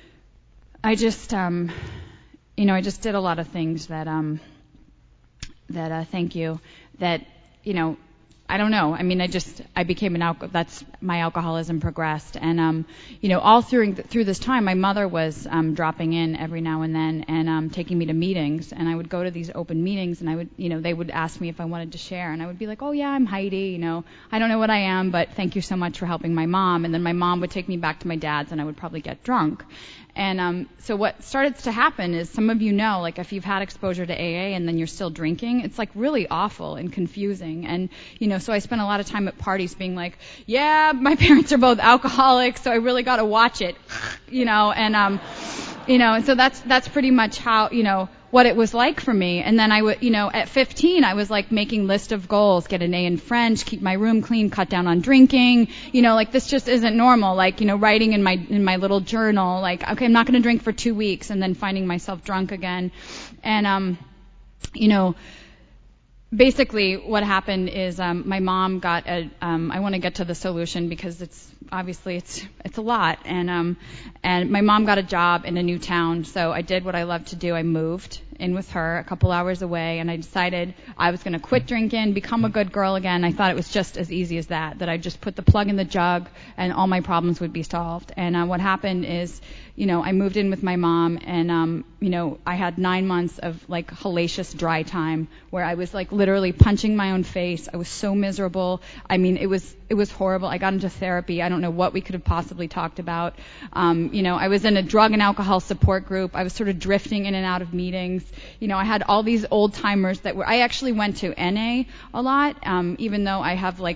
I just um You know, I just did a lot of things that, um, that, uh, thank you, that, you know, I don't know. I mean, I just, I became an alcohol, that's, my alcoholism progressed. And, um, you know, all through, through this time, my mother was, um, dropping in every now and then and, um, taking me to meetings. And I would go to these open meetings, and I would, you know, they would ask me if I wanted to share. And I would be like, oh yeah, I'm Heidi, you know, I don't know what I am, but thank you so much for helping my mom. And then my mom would take me back to my dad's, and I would probably get drunk. And um, so what started to happen is, some of you know, like if you've had exposure to A A and then you're still drinking, it's like really awful and confusing. And, you know, so I spent a lot of time at parties being like, yeah, my parents are both alcoholics, so I really got to watch it, you know, and, um, you know, and so that's, that's pretty much how, you know, what it was like for me. And then I would, you know, at fifteen, I was like making list of goals, get an A in French, keep my room clean, cut down on drinking, you know, like this just isn't normal. Like, you know, writing in my, in my little journal, like, okay, I'm not going to drink for two weeks and then finding myself drunk again. And, um, you know, basically what happened is, um, my mom got a, um, I want to get to the solution because it's, obviously it's, it's a lot. And, um, and my mom got a job in a new town. So I did what I love to do. I moved in with her a couple hours away, and I decided I was going to quit drinking, become a good girl again. I thought it was just as easy as that, that I'd just put the plug in the jug and all my problems would be solved. And, uh, what happened is, you know, I moved in with my mom, and, um, you know, I had nine months of like hellacious dry time where I was like literally punching my own face. I was so miserable. I mean, it was, it was horrible. I got into therapy. I don't know what we could have possibly talked about. Um, you know, I was in a drug and alcohol support group. I was sort of drifting in and out of meetings. You know, I had all these old timers that were, I actually went to N A a lot, um, even though I have like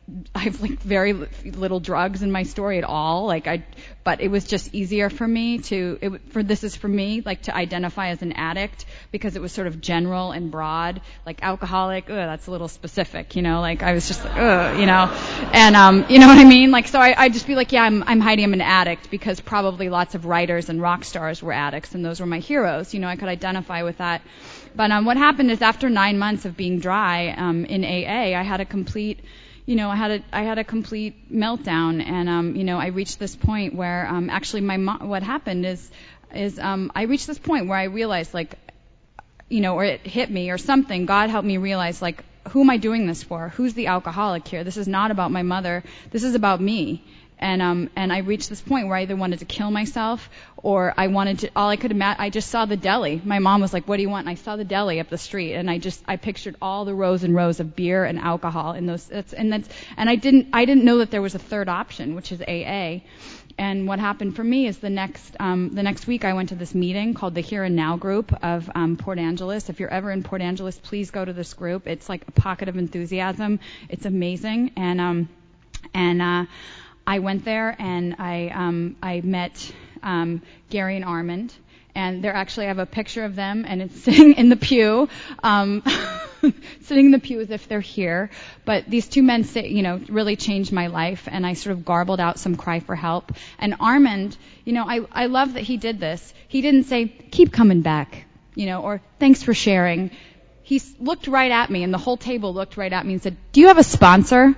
I have like very little drugs in my story at all. Like I, but it was just easier for me to, it, for this is for me, like to identify as an addict because it was sort of general and broad. Like alcoholic, ugh, that's a little specific, you know. Like I was just like, ugh, you know, and um, you know what I mean. Like so, I I just be like, yeah, I'm I'm Heidi, I'm an addict because probably lots of writers and rock stars were addicts, and those were my heroes. You know, I could identify with that. But um, what happened is after nine months of being dry um, in A A, I had a complete You know, I had a I had a complete meltdown, and um, you know, I reached this point where um, actually my mom. What happened is is um, I reached this point where I realized, like, you know, or it hit me or something. God helped me realize, like, who am I doing this for? Who's the alcoholic here? This is not about my mother. This is about me. And um and I reached this point where I either wanted to kill myself or I wanted to. All I could imagine, I just saw the deli. My mom was like, "What do you want?" And I saw the deli up the street, and I just I pictured all the rows and rows of beer and alcohol in those. That's, and that's and I didn't I didn't know that there was a third option, which is A A. And what happened for me is the next um, the next week I went to this meeting called the Here and Now group of um, Port Angeles. If you're ever in Port Angeles, please go to this group. It's like a pocket of enthusiasm. It's amazing. And um and uh. I went there and I um, I met um, Gary and Armand, and they're actually, I have a picture of them, and it's sitting in the pew, um, sitting in the pew as if they're here. But these two men, say, you know, really changed my life, and I sort of garbled out some cry for help. And Armand, you know, I I love that he did this. He didn't say, "Keep coming back," you know, or "Thanks for sharing." He looked right at me, and the whole table looked right at me and said, "Do you have a sponsor?"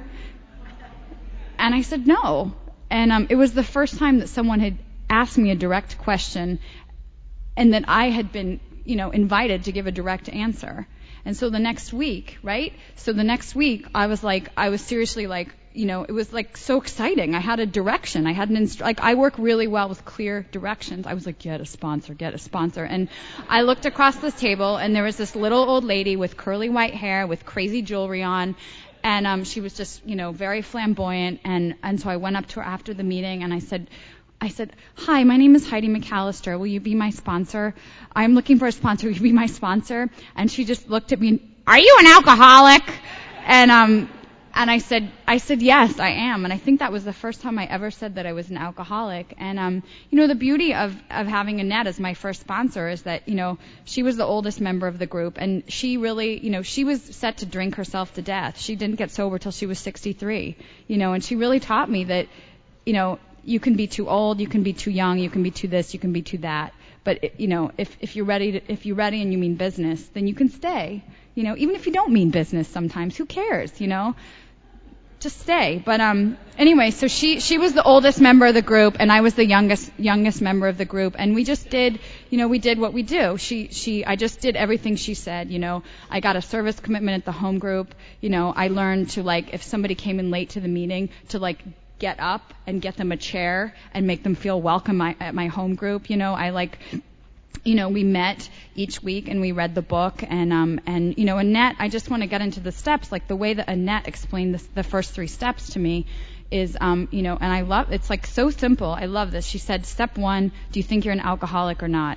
And I said, no. And um, it was the first time that someone had asked me a direct question and that I had been, you know, invited to give a direct answer. And so the next week, right? So the next week, I was like, I was seriously like, you know, it was like so exciting. I had a direction. I had an instru- like I work really well with clear directions. I was like, get a sponsor, get a sponsor. And I looked across this table, and there was this little old lady with curly white hair with crazy jewelry on. And um, she was just, you know, very flamboyant. And, and so I went up to her after the meeting, and I said, I said, "Hi, my name is Heidi McAllister. Will you be my sponsor? I'm looking for a sponsor. Will you be my sponsor?" And she just looked at me, and, "Are you an alcoholic?" And um, and I said, I said, "Yes, I am." And I think that was the first time I ever said that I was an alcoholic. And um, you know, the beauty of of having Annette as my first sponsor is that, you know, she was the oldest member of the group, and she really, you know, she was set to drink herself to death. She didn't get sober till she was sixty-three, you know, and she really taught me that, you know, you can be too old, you can be too young, you can be too this, you can be too that. But, you know, if, if you're ready to, if you're ready and you mean business, then you can stay. You know, even if you don't mean business sometimes, who cares, you know? Just stay. But um anyway, so she she was the oldest member of the group, and I was the youngest youngest member of the group, and we just did, you know, we did what we do. She she I just did everything she said, you know. I got a service commitment at the home group. You know, I learned to, like, if somebody came in late to the meeting, to like get up and get them a chair and make them feel welcome my, at my home group. You know, I like, you know, we met each week and we read the book, and um and you know, Annette, I just want to get into the steps, like the way that Annette explained this, the first three steps to me is um you know, and I love, it's like so simple. I love this. She said, step one, do you think you're an alcoholic or not?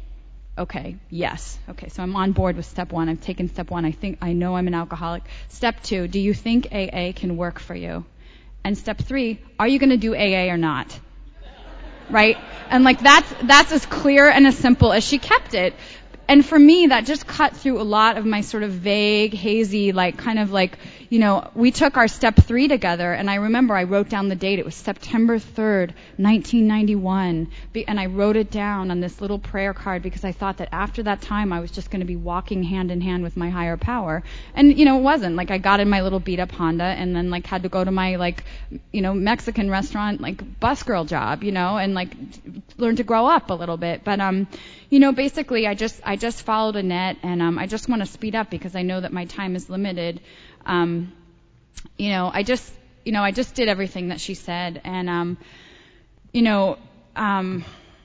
Okay, yes. Okay, so I'm on board with step one. I've taken step one. I think I know I'm an alcoholic. Step two, do you think A A can work for you? And step three, are you going to do A A or not? Right? And like that's that's as clear and as simple as she kept it. And for me, that just cut through a lot of my sort of vague, hazy, like kind of like, you know, we took our step three together, and I remember I wrote down the date. It was September third, nineteen ninety-one. And I wrote it down on this little prayer card because I thought that after that time I was just going to be walking hand in hand with my higher power. And, you know, it wasn't. Like I got in my little beat up Honda and then like had to go to my like, you know, Mexican restaurant, like bus girl job, you know, and like learn to grow up a little bit. But, um, you know, basically I just, I just followed Annette, and um, I just want to speed up because I know that my time is limited. Um, you know, I just, you know, I just did everything that she said, and um, you know, um,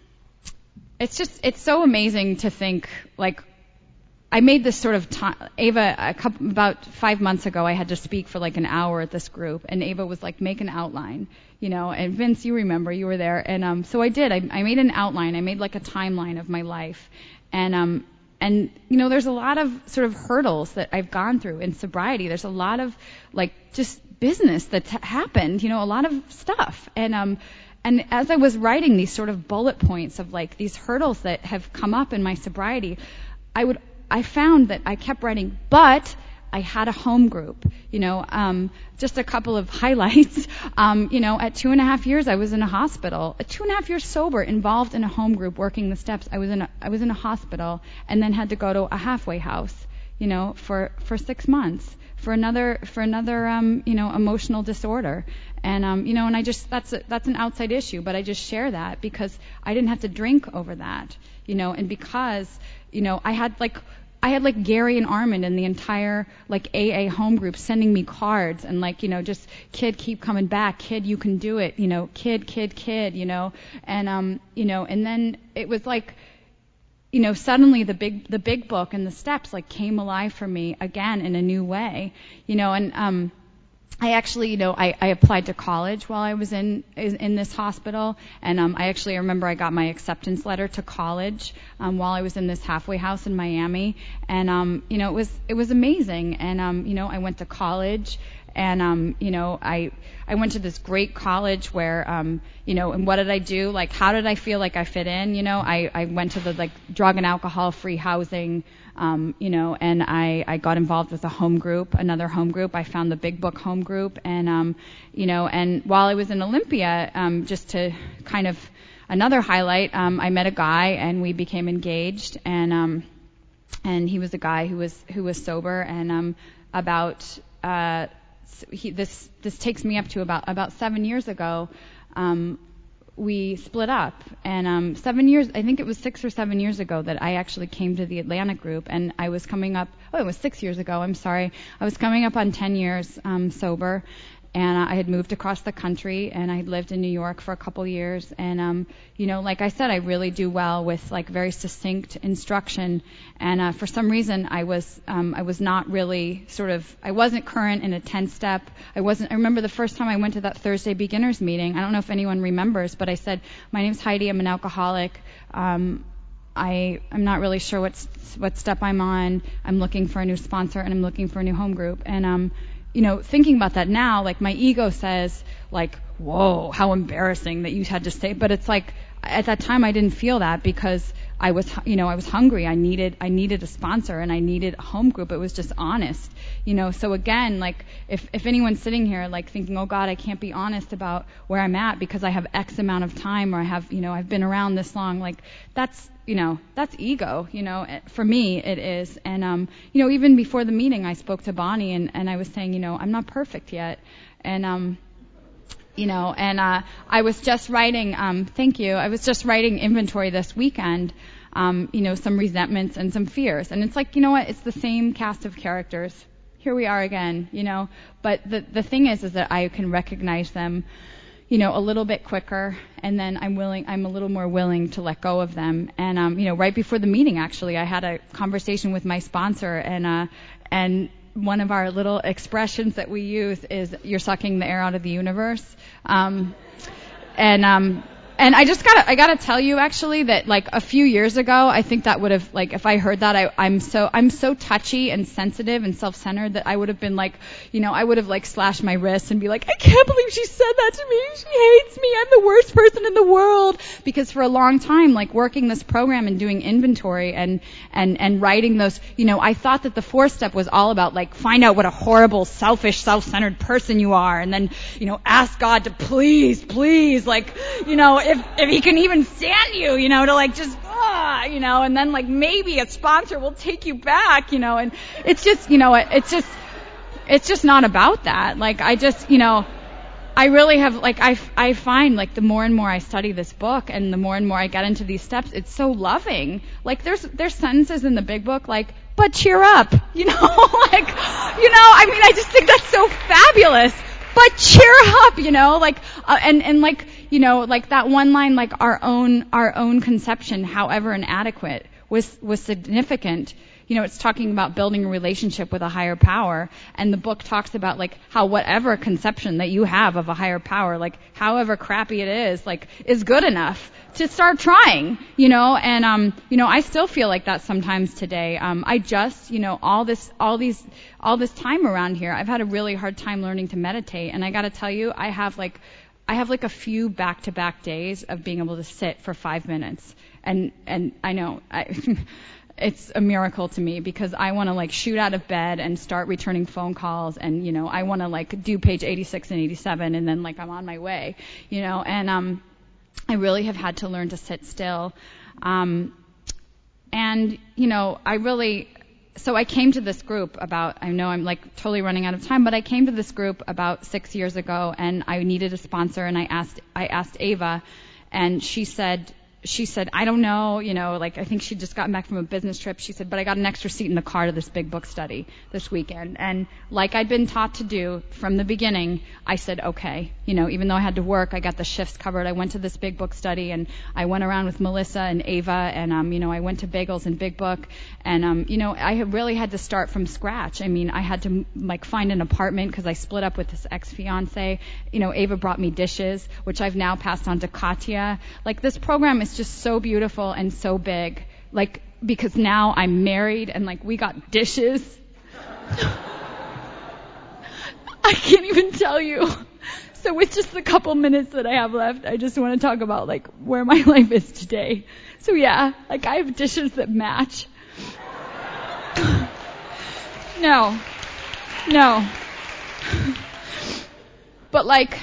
it's just, it's so amazing to think, like, I made this sort of time. Ava, a couple, about five months ago, I had to speak for like an hour at this group, and Ava was like, make an outline, you know, and Vince, you remember, you were there, and um, so I did. I, I made an outline. I made like a timeline of my life, and um. And, you know, there's a lot of sort of hurdles that I've gone through in sobriety. There's a lot of, like, just business that's happened, you know, a lot of stuff. And um and as I was writing these sort of bullet points of like these hurdles that have come up in my sobriety, I would I found that I kept writing, but I had a home group, you know, um, just a couple of highlights. Um, you know, at two and a half years, I was in a hospital. At two and a half years sober, involved in a home group, working the steps. I was in a, I was in a hospital, and then had to go to a halfway house, you know, for, for six months for another for another um, you know, emotional disorder. And um, you know, and I just that's a, that's an outside issue, but I just share that because I didn't have to drink over that, you know, and because you know I had like. I had like Gary and Armand and the entire like A A home group sending me cards and like, you know, just kid, keep coming back, kid, you can do it, you know, kid, kid, kid, you know, and um, you know, and then it was like, you know, suddenly the big the big book and the steps like came alive for me again in a new way, you know, and um. I actually, you know, I, I applied to college while I was in in, in this hospital, and um, I actually remember I got my acceptance letter to college um, while I was in this halfway house in Miami, and um, you know, it was it was amazing, and um, you know, I went to college, and um, you know, I I went to this great college where um, you know, and what did I do? Like, how did I feel like I fit in? You know, I I went to the like drug and alcohol free housing. Um, you know, and I, I got involved with a home group, another home group. I found the Big Book home group, and um, you know, and while I was in Olympia, um, just to kind of another highlight, um, I met a guy and we became engaged, and um, and he was a guy who was who was sober, and um, about uh, he, this this takes me up to about about seven years ago. Um, we split up, and um, seven years, I think it was six or seven years ago that I actually came to the Atlantic group, and I was coming up, oh, it was six years ago, I'm sorry. I was coming up on ten years um, sober, and I had moved across the country, and I had lived in New York for a couple years, and, um, you know, like I said, I really do well with, like, very succinct instruction, and uh, for some reason, I was, um, I was not really sort of, I wasn't current in a ten-step, I wasn't, I remember the first time I went to that Thursday beginners meeting, I don't know if anyone remembers, but I said, my name's Heidi, I'm an alcoholic, um, I, I'm not really sure what, what step I'm on, I'm looking for a new sponsor, and I'm looking for a new home group, and, um, you know, thinking about that now, like my ego says, like, whoa, how embarrassing that you had to say. But it's like at that time I didn't feel that because I was, you know, I was hungry. I needed, I needed a sponsor and I needed a home group. It was just honest, you know. So again, like if if anyone's sitting here like thinking, oh God, I can't be honest about where I'm at because I have X amount of time or I have, you know, I've been around this long, like that's. You know, that's ego, you know, for me it is. And, um, you know, even before the meeting I spoke to Bonnie and, and I was saying, you know, I'm not perfect yet. And, um, you know, and uh, I was just writing, um, thank you, I was just writing inventory this weekend, um, you know, some resentments and some fears. And it's like, you know what, it's the same cast of characters. Here we are again, you know. But the, the thing is, is that I can recognize them, you know, a little bit quicker, and then I'm willing, I'm a little more willing to let go of them. And, um, you know, right before the meeting, actually, I had a conversation with my sponsor, and, uh, and one of our little expressions that we use is, you're sucking the air out of the universe. Um, and, um, and I just gotta, I gotta tell you actually that like a few years ago, I think that would have, like, if I heard that, I, I'm so, I'm so touchy and sensitive and self-centered that I would have been like, you know, I would have like slashed my wrists and be like, I can't believe she said that to me. She hates me. I'm the worst person in the world. Because for a long time, like working this program and doing inventory and, and, and writing those, you know, I thought that the fourth step was all about like, find out what a horrible, selfish, self-centered person you are. And then, you know, ask God to please, please, like, you know, if if he can even stand you, you know, to like just, ah, you know, and then like maybe a sponsor will take you back, you know, and it's just, you know, it's just, it's just not about that. Like I just, you know, I really have, like, I, I find, like, the more and more I study this book and the more and more I get into these steps, it's so loving. Like, there's, there's sentences in the big book, like, but cheer up, you know, like, you know, I mean, I just think that's so fabulous. But cheer up, you know, like, uh, and, and like, you know, like that one line, like our own, our own conception, however inadequate, was was significant. You know, it's talking about building a relationship with a higher power, and the book talks about like how whatever conception that you have of a higher power, like however crappy it is, like is good enough to start trying, you know, and um, you know, I still feel like that sometimes today. Um, I just, you know, all this, all these, all this time around here, I've had a really hard time learning to meditate, and I got to tell you, I have like, I have like a few back-to-back days of being able to sit for five minutes, and and I know I. It's a miracle to me because I want to like shoot out of bed and start returning phone calls, and you know I want to like do page eighty-six and eighty-seven, and then like I'm on my way, you know, and um I really have had to learn to sit still, um and you know I really so I came to this group about I know I'm like totally running out of time, but I came to this group about six years ago, and I needed a sponsor, and I asked I asked Ava, and she said. She said, I don't know, you know, like I think she'd just gotten back from a business trip. She said, but I got an extra seat in the car to this big book study this weekend. And like I'd been taught to do from the beginning, I said, okay, you know, even though I had to work, I got the shifts covered. I went to this big book study, and I went around with Melissa and Ava, and, um, you know, I went to Bagels and Big Book. And, um, you know, I really had to start from scratch. I mean, I had to like find an apartment because I split up with this ex-fiance. You know, Ava brought me dishes, which I've now passed on to Katya. Like this program is just so beautiful and so big, like because now I'm married and like we got dishes. I can't even tell you. So with just the couple minutes that I have left, I just want to talk about like where my life is today. So yeah, like I have dishes that match. No, no. But like.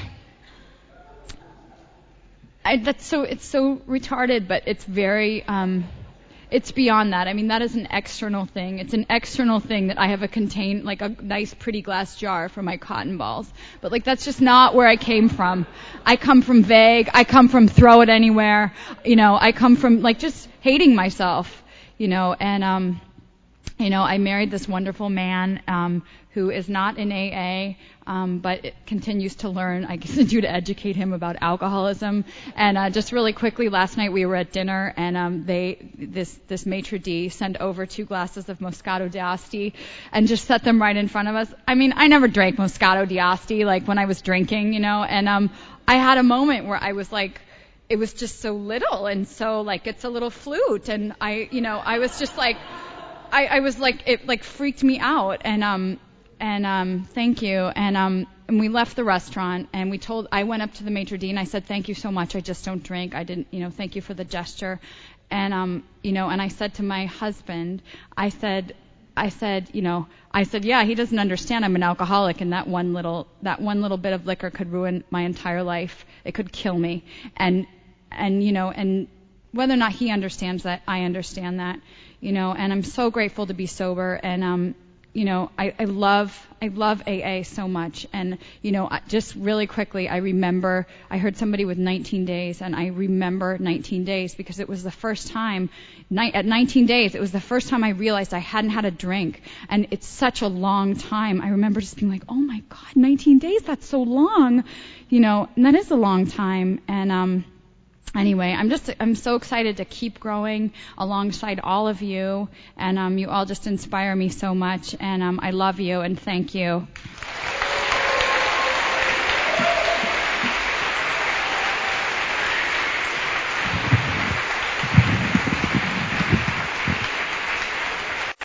I, that's so it's so retarded, but it's very um, it's beyond that. I mean, that is an external thing. It's an external thing that I have a contain like a nice, pretty glass jar for my cotton balls. But like that's just not where I came from. I come from vague. I come from throw it anywhere. You know, I come from like just hating myself. You know, and um, you know, I married this wonderful man um, who is not in A A, um, but it continues to learn. I continue to educate him about alcoholism. And uh, just really quickly, last night we were at dinner, and um, they this this maitre d' sent over two glasses of Moscato d'Asti and just set them right in front of us. I mean, I never drank Moscato d'Asti like when I was drinking, you know. And um, I had a moment where I was like. It was just so little, and so like it's a little flute, and I, you know, I was just like. I, I was like, it like freaked me out, and um, and um, thank you, and um, and we left the restaurant, and we told, I went up to the maitre d' and I said, thank you so much, I just don't drink, I didn't, you know, thank you for the gesture, and um, you know, and I said to my husband, I said, I said, you know, I said, yeah, he doesn't understand I'm an alcoholic, and that one little, that one little bit of liquor could ruin my entire life, it could kill me, and, and you know, and whether or not he understands that, I understand that. You know, and I'm so grateful to be sober, and um, you know, I, I love, I love A A so much, and you know, just really quickly, I remember, I heard somebody with nineteen days, and I remember nineteen days because it was the first time, at nineteen days, it was the first time I realized I hadn't had a drink, and it's such a long time. I remember just being like, oh my God, nineteen days, that's so long, you know, and that is a long time, and um. Anyway, I'm just, I'm so excited to keep growing alongside all of you, and um, you all just inspire me so much, and um, I love you, and thank you.